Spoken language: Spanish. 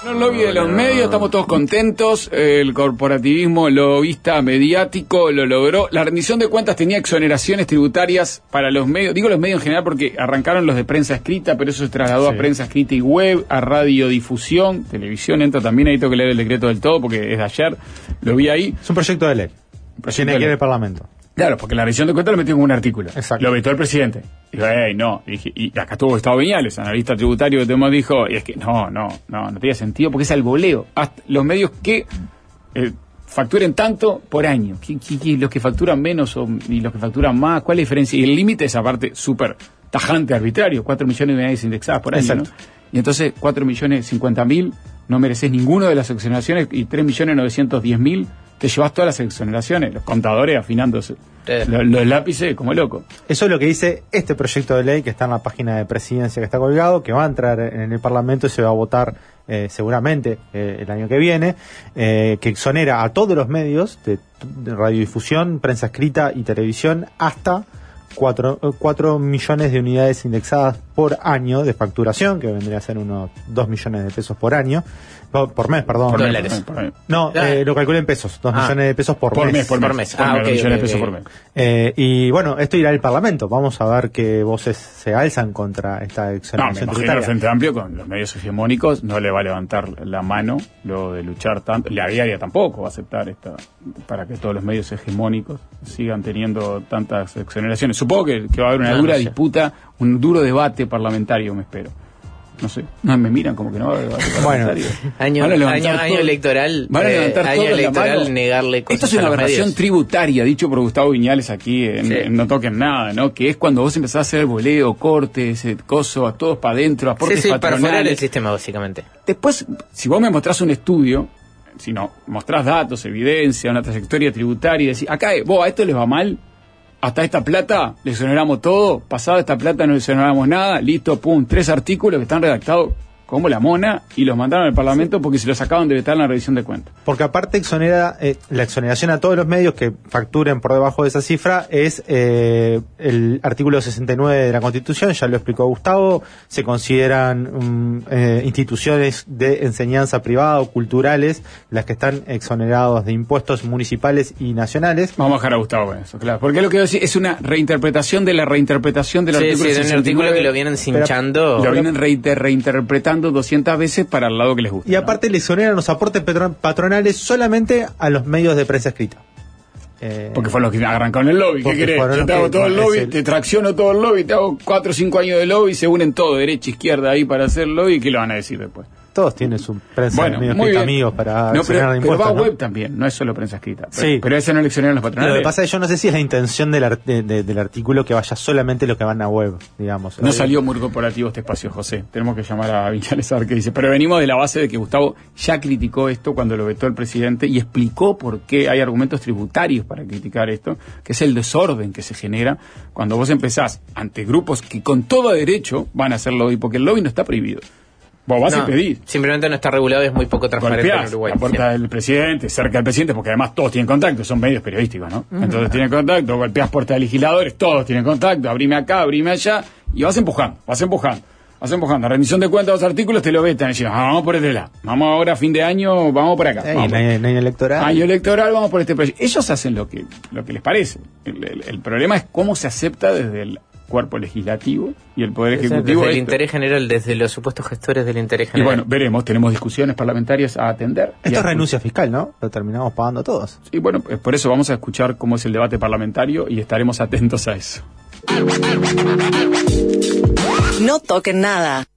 El lobby de los medios, estamos todos contentos. El corporativismo lobista mediático lo logró. La rendición de cuentas tenía exoneraciones tributarias para los medios. Digo los medios en general porque arrancaron los de prensa escrita, pero eso se trasladó a prensa escrita y web, a radiodifusión, televisión entra también. Ahí tengo que leer el decreto del todo porque es de ayer. Lo vi ahí. Es un proyecto de ley. Tiene que ir al Parlamento. Claro, porque la rendición de cuentas lo metió en un artículo. Exacto. Lo vetó el presidente. Dijo, no. Y acá estuvo Gustavo Viñales, analista tributario que tenemos, dijo, y es que no tiene sentido porque es al voleo. Hasta los medios que facturen tanto por año. Los que facturan menos y los que facturan más, ¿cuál es la diferencia? Y el límite es aparte súper tajante, arbitrario, 4 millones de unidades indexadas por año. Exacto. ¿No? Y entonces 4.050.000 no mereces ninguna de las exoneraciones y 3.910.000 te llevas todas las exoneraciones, los contadores afinándose los lápices como loco. Eso es lo que dice este proyecto de ley que está en la página de Presidencia, que está colgado, que va a entrar en el Parlamento y se va a votar seguramente el año que viene, que exonera a todos los medios de radiodifusión, prensa escrita y televisión hasta 4 millones de unidades indexadas por año de facturación, que vendría a ser unos 2 millones de pesos por año. Por mes, perdón. Por dólares. No, lo calculé en pesos. 2 millones de pesos por mes. Por mes. 2 millones de pesos por mes. Y bueno, esto irá al Parlamento. Vamos a ver qué voces se alzan contra esta exoneración tributaria. El Frente Amplio con los medios hegemónicos no le va a levantar la mano luego de luchar tanto. La diaria tampoco va a aceptar para que todos los medios hegemónicos sigan teniendo tantas exoneraciones. Supongo que va a haber una dura disputa, un duro debate parlamentario, me espero. No sé, me miran como que no va a haber debate parlamentario. Año electoral, van a levantar año electoral, negarle cosas. Esto es una aberración tributaria, dicho por Gustavo Viñales aquí en No Toquen Nada, ¿no? Que es cuando vos empezás a hacer voleo, cortes, coso, a todos para adentro, aportes patronales. Para fuera el sistema, básicamente. Después, si vos me mostrás un estudio, si no, mostrás datos, evidencia, una trayectoria tributaria y decís, acá, vos, a esto les va mal, hasta esta plata le exoneramos todo, pasada esta plata no le exoneramos nada, listo, pum, 3 artículos que están redactados como la mona y los mandaron al Parlamento porque se los acaban de vetar en la revisión de cuentas. Porque aparte exonera la exoneración a todos los medios que facturen por debajo de esa cifra es el artículo 69 de la Constitución, ya lo explicó Gustavo, se consideran instituciones de enseñanza privada o culturales las que están exonerados de impuestos municipales y nacionales. Vamos a dejar a Gustavo con eso, claro, porque lo que decir es una reinterpretación de la reinterpretación del artículo 69. Sí, de un artículo que lo vienen cinchando. Lo vienen reinterpretando 200 veces para el lado que les gusta. Y aparte le exoneran los aportes patronales solamente a los medios de prensa escrita. Porque fueron los que arrancaron el lobby. ¿Qué querés? Yo te hago todo el lobby, te tracciono todo el lobby, te hago 4 o 5 años de lobby, se unen todo, derecha, izquierda, ahí para hacer lobby. ¿Qué lo van a decir después? Todos tienen su prensa escrita amigos para exonerar de impuestos. Pero va web también, no es solo prensa escrita. Sí. Pero ese no le exoneran los patronales. Lo que pasa es que yo no sé si es la intención del artículo que vaya solamente lo que van a web, digamos. No salió muy corporativo este espacio, José. Tenemos que llamar a Viñales a ver qué dice. Pero venimos de la base de que Gustavo ya criticó esto cuando lo vetó el presidente y explicó por qué hay argumentos tributarios para criticar esto, que es el desorden que se genera cuando vos empezás ante grupos que con todo derecho van a hacer lobby, porque el lobby no está prohibido. Vos vas y pedís. Simplemente no está regulado y es muy poco transparente en Uruguay. La puerta del presidente, cerca del presidente, porque además todos tienen contacto, son medios periodísticos, ¿no? Entonces tienen contacto, golpeás puerta de legisladores, todos tienen contacto, abrime acá, abrime allá, y vas empujando. La rendición de cuentas de los artículos te lo vetan y dicen, vamos por este lado, vamos ahora a fin de año, vamos por acá. Año electoral. Año electoral, vamos por este proyecto. Ellos hacen lo que les parece. El problema es cómo se acepta desde el cuerpo legislativo y el poder ejecutivo. Desde el interés general, desde los supuestos gestores del interés general. Y bueno, veremos, tenemos discusiones parlamentarias a atender. Esto es renuncia fiscal, ¿no? Lo terminamos pagando todos. Y bueno, por eso vamos a escuchar cómo es el debate parlamentario y estaremos atentos a eso. No toquen nada.